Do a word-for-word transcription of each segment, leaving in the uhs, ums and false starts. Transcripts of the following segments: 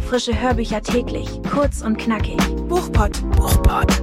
Frische Hörbücher täglich, kurz und knackig. Buchpott. Buchpott.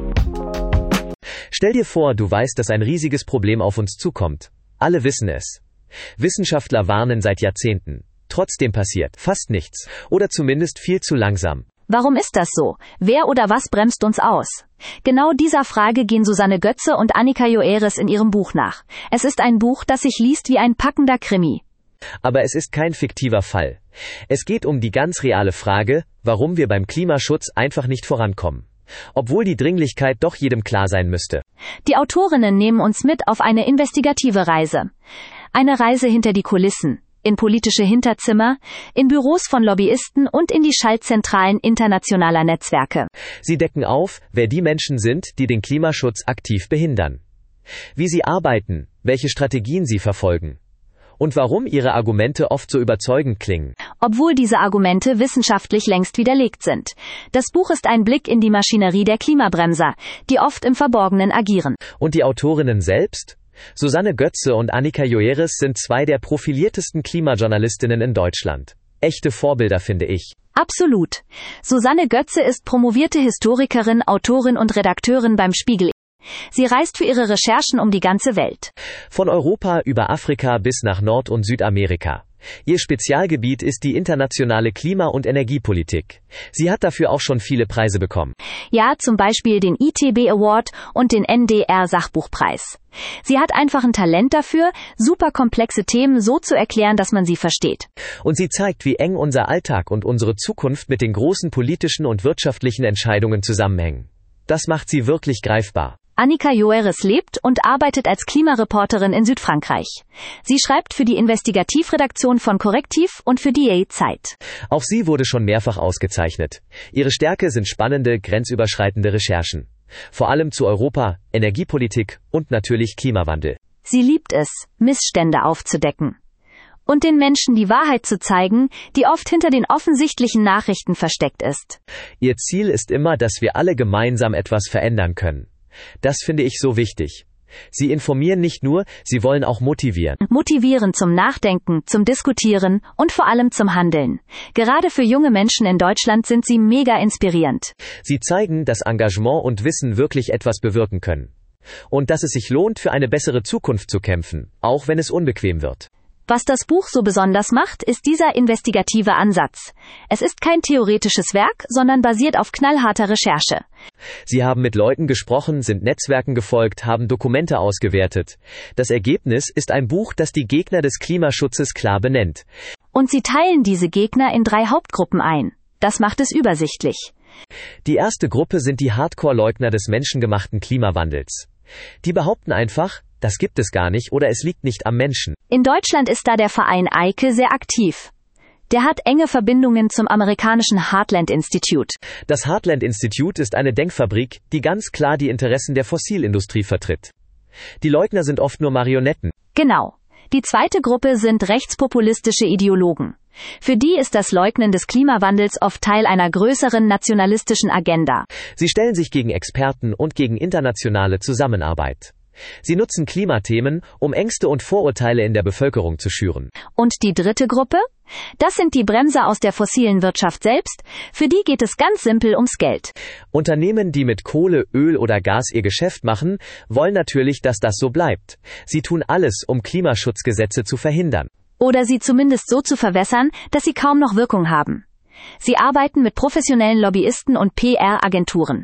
Stell dir vor, du weißt, dass ein riesiges Problem auf uns zukommt. Alle wissen es. Wissenschaftler warnen seit Jahrzehnten. Trotzdem passiert fast nichts. Oder zumindest viel zu langsam. Warum ist das so? Wer oder was bremst uns aus? Genau dieser Frage gehen Susanne Götze und Annika Joeris in ihrem Buch nach. Es ist ein Buch, das sich liest wie ein packender Krimi. Aber es ist kein fiktiver Fall. Es geht um die ganz reale Frage, warum wir beim Klimaschutz einfach nicht vorankommen. Obwohl die Dringlichkeit doch jedem klar sein müsste. Die Autorinnen nehmen uns mit auf eine investigative Reise. Eine Reise hinter die Kulissen, in politische Hinterzimmer, in Büros von Lobbyisten und in die Schaltzentralen internationaler Netzwerke. Sie decken auf, wer die Menschen sind, die den Klimaschutz aktiv behindern. Wie sie arbeiten, welche Strategien sie verfolgen. Und warum ihre Argumente oft so überzeugend klingen. Obwohl diese Argumente wissenschaftlich längst widerlegt sind. Das Buch ist ein Blick in die Maschinerie der Klimabremser, die oft im Verborgenen agieren. Und die Autorinnen selbst? Susanne Götze und Annika Joeris sind zwei der profiliertesten Klimajournalistinnen in Deutschland. Echte Vorbilder, finde ich. Absolut. Susanne Götze ist promovierte Historikerin, Autorin und Redakteurin beim Spiegel. Sie reist für ihre Recherchen um die ganze Welt. Von Europa über Afrika bis nach Nord- und Südamerika. Ihr Spezialgebiet ist die internationale Klima- und Energiepolitik. Sie hat dafür auch schon viele Preise bekommen. Ja, zum Beispiel den I T B Award und den N D R-Sachbuchpreis. Sie hat einfach ein Talent dafür, super komplexe Themen so zu erklären, dass man sie versteht. Und sie zeigt, wie eng unser Alltag und unsere Zukunft mit den großen politischen und wirtschaftlichen Entscheidungen zusammenhängen. Das macht sie wirklich greifbar. Annika Joeris lebt und arbeitet als Klimareporterin in Südfrankreich. Sie schreibt für die Investigativredaktion von Korrektiv und für die Zeit. Auch sie wurde schon mehrfach ausgezeichnet. Ihre Stärke sind spannende, grenzüberschreitende Recherchen. Vor allem zu Europa, Energiepolitik und natürlich Klimawandel. Sie liebt es, Missstände aufzudecken. Und den Menschen die Wahrheit zu zeigen, die oft hinter den offensichtlichen Nachrichten versteckt ist. Ihr Ziel ist immer, dass wir alle gemeinsam etwas verändern können. Das finde ich so wichtig. Sie informieren nicht nur, sie wollen auch motivieren. Motivieren zum Nachdenken, zum Diskutieren und vor allem zum Handeln. Gerade für junge Menschen in Deutschland sind sie mega inspirierend. Sie zeigen, dass Engagement und Wissen wirklich etwas bewirken können. Und dass es sich lohnt, für eine bessere Zukunft zu kämpfen, auch wenn es unbequem wird. Was das Buch so besonders macht, ist dieser investigative Ansatz. Es ist kein theoretisches Werk, sondern basiert auf knallharter Recherche. Sie haben mit Leuten gesprochen, sind Netzwerken gefolgt, haben Dokumente ausgewertet. Das Ergebnis ist ein Buch, das die Gegner des Klimaschutzes klar benennt. Und sie teilen diese Gegner in drei Hauptgruppen ein. Das macht es übersichtlich. Die erste Gruppe sind die Hardcore-Leugner des menschengemachten Klimawandels. Die behaupten einfach, das gibt es gar nicht oder es liegt nicht am Menschen. In Deutschland ist da der Verein Eike sehr aktiv. Der hat enge Verbindungen zum amerikanischen Heartland Institute. Das Heartland Institute ist eine Denkfabrik, die ganz klar die Interessen der Fossilindustrie vertritt. Die Leugner sind oft nur Marionetten. Genau. Die zweite Gruppe sind rechtspopulistische Ideologen. Für die ist das Leugnen des Klimawandels oft Teil einer größeren nationalistischen Agenda. Sie stellen sich gegen Experten und gegen internationale Zusammenarbeit. Sie nutzen Klimathemen, um Ängste und Vorurteile in der Bevölkerung zu schüren. Und die dritte Gruppe? Das sind die Bremser aus der fossilen Wirtschaft selbst. Für die geht es ganz simpel ums Geld. Unternehmen, die mit Kohle, Öl oder Gas ihr Geschäft machen, wollen natürlich, dass das so bleibt. Sie tun alles, um Klimaschutzgesetze zu verhindern. Oder sie zumindest so zu verwässern, dass sie kaum noch Wirkung haben. Sie arbeiten mit professionellen Lobbyisten und P R-Agenturen.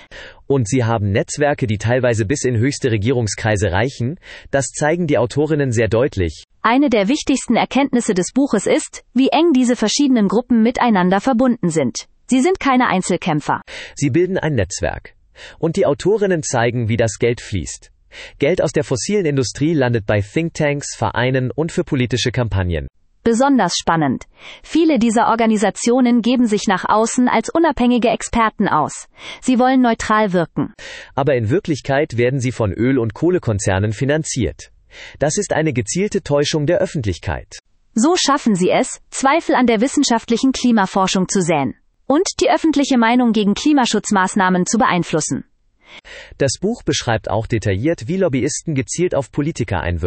Und sie haben Netzwerke, die teilweise bis in höchste Regierungskreise reichen. Das zeigen die Autorinnen sehr deutlich. Eine der wichtigsten Erkenntnisse des Buches ist, wie eng diese verschiedenen Gruppen miteinander verbunden sind. Sie sind keine Einzelkämpfer. Sie bilden ein Netzwerk. Und die Autorinnen zeigen, wie das Geld fließt. Geld aus der fossilen Industrie landet bei Thinktanks, Vereinen und für politische Kampagnen. Besonders spannend. Viele dieser Organisationen geben sich nach außen als unabhängige Experten aus. Sie wollen neutral wirken. Aber in Wirklichkeit werden sie von Öl- und Kohlekonzernen finanziert. Das ist eine gezielte Täuschung der Öffentlichkeit. So schaffen sie es, Zweifel an der wissenschaftlichen Klimaforschung zu säen und die öffentliche Meinung gegen Klimaschutzmaßnahmen zu beeinflussen. Das Buch beschreibt auch detailliert, wie Lobbyisten gezielt auf Politiker einwirken.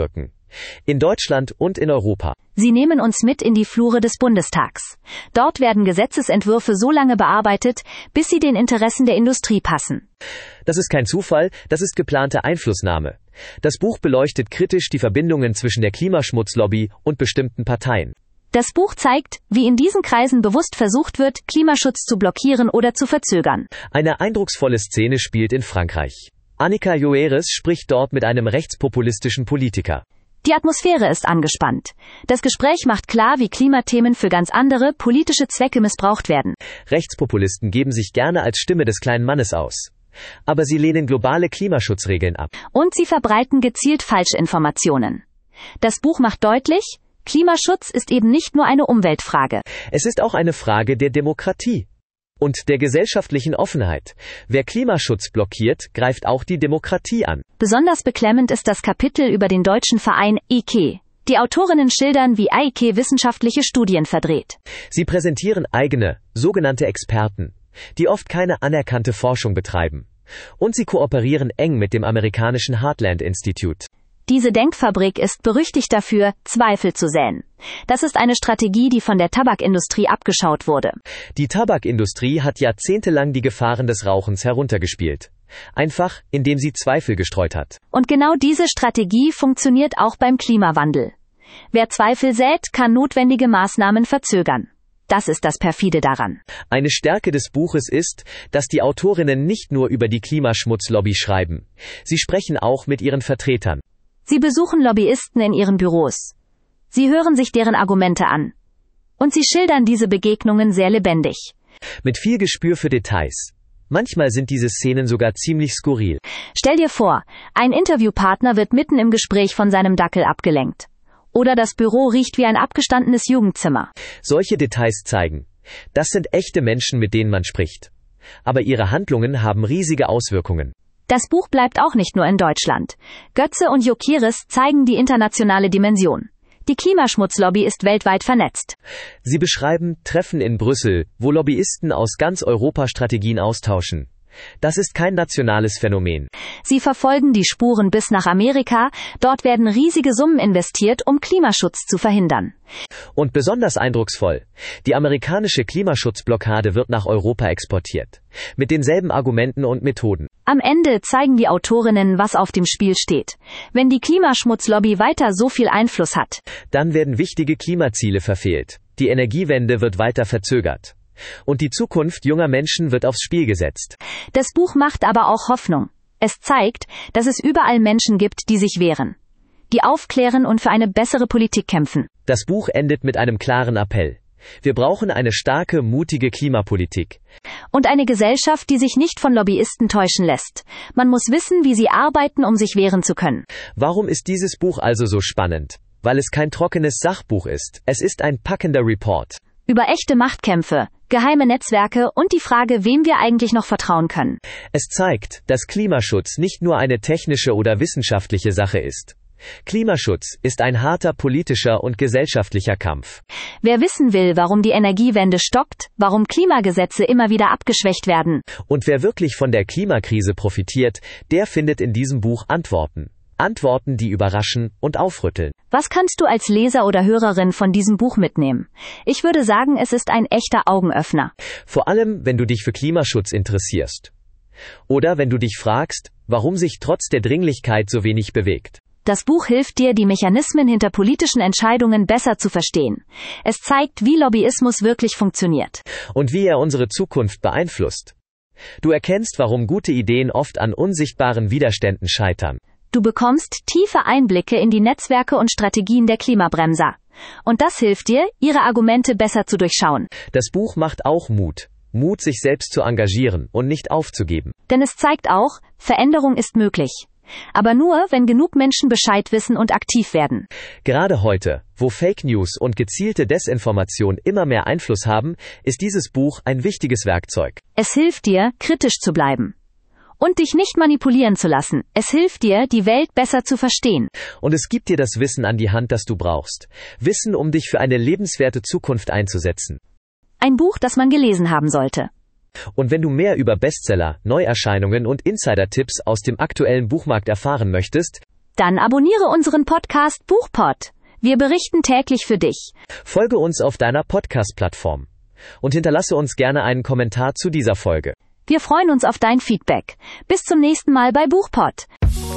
In Deutschland und in Europa. Sie nehmen uns mit in die Flure des Bundestags. Dort werden Gesetzesentwürfe so lange bearbeitet, bis sie den Interessen der Industrie passen. Das ist kein Zufall, das ist geplante Einflussnahme. Das Buch beleuchtet kritisch die Verbindungen zwischen der Klimaschmutzlobby und bestimmten Parteien. Das Buch zeigt, wie in diesen Kreisen bewusst versucht wird, Klimaschutz zu blockieren oder zu verzögern. Eine eindrucksvolle Szene spielt in Frankreich. Annika Joeres spricht dort mit einem rechtspopulistischen Politiker. Die Atmosphäre ist angespannt. Das Gespräch macht klar, wie Klimathemen für ganz andere politische Zwecke missbraucht werden. Rechtspopulisten geben sich gerne als Stimme des kleinen Mannes aus. Aber sie lehnen globale Klimaschutzregeln ab. Und sie verbreiten gezielt Falschinformationen. Das Buch macht deutlich, Klimaschutz ist eben nicht nur eine Umweltfrage. Es ist auch eine Frage der Demokratie und der gesellschaftlichen Offenheit. Wer Klimaschutz blockiert, greift auch die Demokratie an. Besonders beklemmend ist das Kapitel über den deutschen Verein I K E. Die Autorinnen schildern, wie I K E wissenschaftliche Studien verdreht. Sie präsentieren eigene, sogenannte Experten, die oft keine anerkannte Forschung betreiben. Und sie kooperieren eng mit dem amerikanischen Heartland Institute. Diese Denkfabrik ist berüchtigt dafür, Zweifel zu säen. Das ist eine Strategie, die von der Tabakindustrie abgeschaut wurde. Die Tabakindustrie hat jahrzehntelang die Gefahren des Rauchens heruntergespielt. Einfach, indem sie Zweifel gestreut hat. Und genau diese Strategie funktioniert auch beim Klimawandel. Wer Zweifel sät, kann notwendige Maßnahmen verzögern. Das ist das Perfide daran. Eine Stärke des Buches ist, dass die Autorinnen nicht nur über die Klimaschmutzlobby schreiben. Sie sprechen auch mit ihren Vertretern. Sie besuchen Lobbyisten in ihren Büros. Sie hören sich deren Argumente an. Und sie schildern diese Begegnungen sehr lebendig. Mit viel Gespür für Details. Manchmal sind diese Szenen sogar ziemlich skurril. Stell dir vor, ein Interviewpartner wird mitten im Gespräch von seinem Dackel abgelenkt. Oder das Büro riecht wie ein abgestandenes Jugendzimmer. Solche Details zeigen, das sind echte Menschen, mit denen man spricht. Aber ihre Handlungen haben riesige Auswirkungen. Das Buch bleibt auch nicht nur in Deutschland. Götze und Jokiris zeigen die internationale Dimension. Die Klimaschmutzlobby ist weltweit vernetzt. Sie beschreiben Treffen in Brüssel, wo Lobbyisten aus ganz Europa Strategien austauschen. Das ist kein nationales Phänomen. Sie verfolgen die Spuren bis nach Amerika. Dort werden riesige Summen investiert, um Klimaschutz zu verhindern. Und besonders eindrucksvoll, die amerikanische Klimaschutzblockade wird nach Europa exportiert. Mit denselben Argumenten und Methoden. Am Ende zeigen die Autorinnen, was auf dem Spiel steht. Wenn die Klimaschmutzlobby weiter so viel Einfluss hat, dann werden wichtige Klimaziele verfehlt. Die Energiewende wird weiter verzögert. Und die Zukunft junger Menschen wird aufs Spiel gesetzt. Das Buch macht aber auch Hoffnung. Es zeigt, dass es überall Menschen gibt, die sich wehren, die aufklären und für eine bessere Politik kämpfen. Das Buch endet mit einem klaren Appell. Wir brauchen eine starke, mutige Klimapolitik. Und eine Gesellschaft, die sich nicht von Lobbyisten täuschen lässt. Man muss wissen, wie sie arbeiten, um sich wehren zu können. Warum ist dieses Buch also so spannend? Weil es kein trockenes Sachbuch ist. Es ist ein packender Report. Über echte Machtkämpfe, geheime Netzwerke und die Frage, wem wir eigentlich noch vertrauen können. Es zeigt, dass Klimaschutz nicht nur eine technische oder wissenschaftliche Sache ist. Klimaschutz ist ein harter politischer und gesellschaftlicher Kampf. Wer wissen will, warum die Energiewende stockt, warum Klimagesetze immer wieder abgeschwächt werden. Und wer wirklich von der Klimakrise profitiert, der findet in diesem Buch Antworten. Antworten, die überraschen und aufrütteln. Was kannst du als Leser oder Hörerin von diesem Buch mitnehmen? Ich würde sagen, es ist ein echter Augenöffner. Vor allem, wenn du dich für Klimaschutz interessierst. Oder wenn du dich fragst, warum sich trotz der Dringlichkeit so wenig bewegt. Das Buch hilft dir, die Mechanismen hinter politischen Entscheidungen besser zu verstehen. Es zeigt, wie Lobbyismus wirklich funktioniert. Und wie er unsere Zukunft beeinflusst. Du erkennst, warum gute Ideen oft an unsichtbaren Widerständen scheitern. Du bekommst tiefe Einblicke in die Netzwerke und Strategien der Klimabremser. Und das hilft dir, ihre Argumente besser zu durchschauen. Das Buch macht auch Mut. Mut, sich selbst zu engagieren und nicht aufzugeben. Denn es zeigt auch, Veränderung ist möglich. Aber nur, wenn genug Menschen Bescheid wissen und aktiv werden. Gerade heute, wo Fake News und gezielte Desinformation immer mehr Einfluss haben, ist dieses Buch ein wichtiges Werkzeug. Es hilft dir, kritisch zu bleiben. Und dich nicht manipulieren zu lassen. Es hilft dir, die Welt besser zu verstehen. Und es gibt dir das Wissen an die Hand, das du brauchst. Wissen, um dich für eine lebenswerte Zukunft einzusetzen. Ein Buch, das man gelesen haben sollte. Und wenn du mehr über Bestseller, Neuerscheinungen und Insider-Tipps aus dem aktuellen Buchmarkt erfahren möchtest, Dann abonniere unseren Podcast Buchpod. Wir berichten täglich für dich. Folge uns auf deiner Podcast-Plattform und hinterlasse uns gerne einen Kommentar zu dieser Folge. Wir freuen uns auf dein Feedback. Bis zum nächsten Mal bei Buchpod.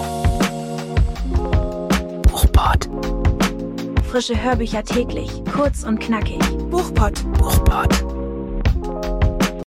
Buchpod. Frische Hörbücher täglich, kurz und knackig. Buchpod. Buchpod.